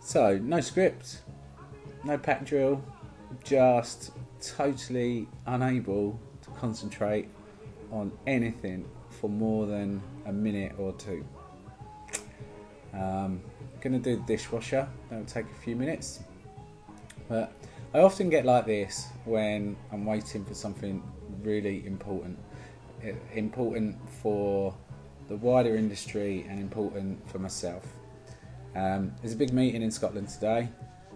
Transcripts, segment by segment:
So, no script, no pack drill, just totally unable to concentrate on anything for more than a minute or two. Gonna do the dishwasher, that'll take a few minutes. But I often get like this when I'm waiting for something really important. Important for the wider industry and important for myself. There's a big meeting in Scotland today.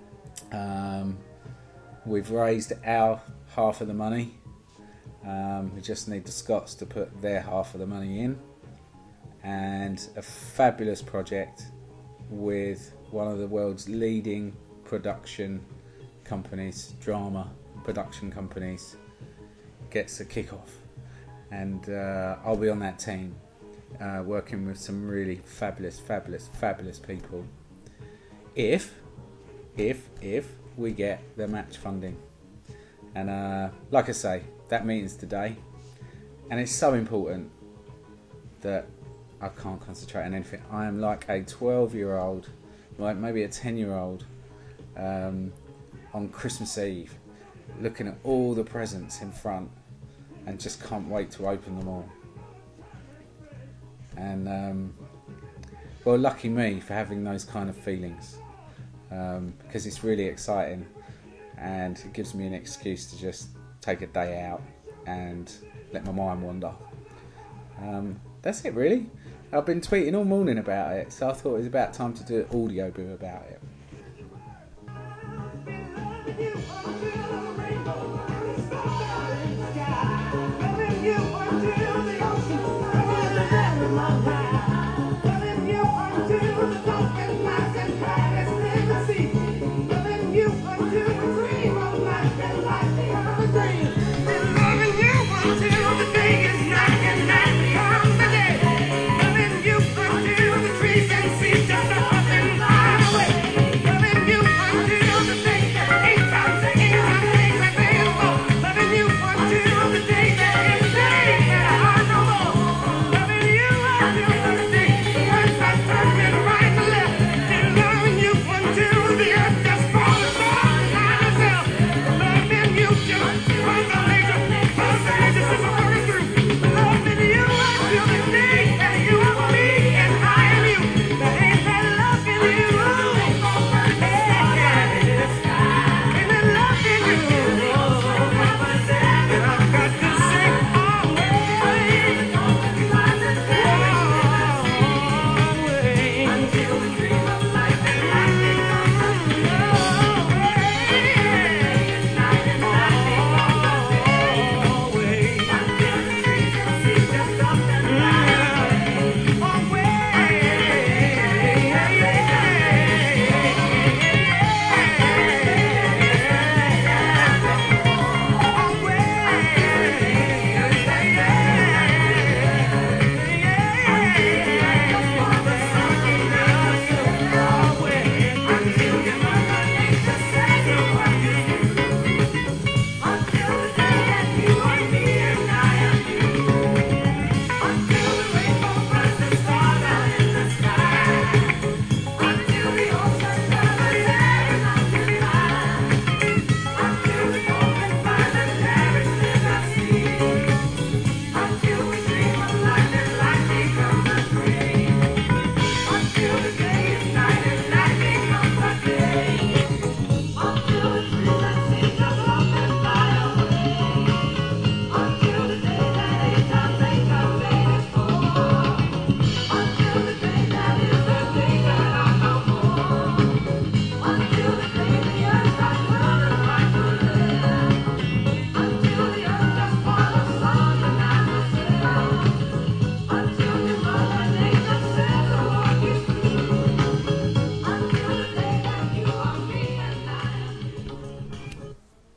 We've raised our half of the money. We just need the Scots to put their half of the money in. And a fabulous project with one of the world's leading production companies, drama production companies, gets a kick-off. And I'll be on that team, working with some really fabulous people. If we get the match funding. And like I say, that meeting's today. And it's so important that I can't concentrate on anything. I am like a 12-year-old, like maybe a 10-year-old, on Christmas Eve, looking at all the presents in front and just can't wait to open them all. And well, lucky me for having those kind of feelings, because it's really exciting and it gives me an excuse to just take a day out and let my mind wander. That's it really. I've been tweeting all morning about it, so I thought it was about time to do an audio boo about it.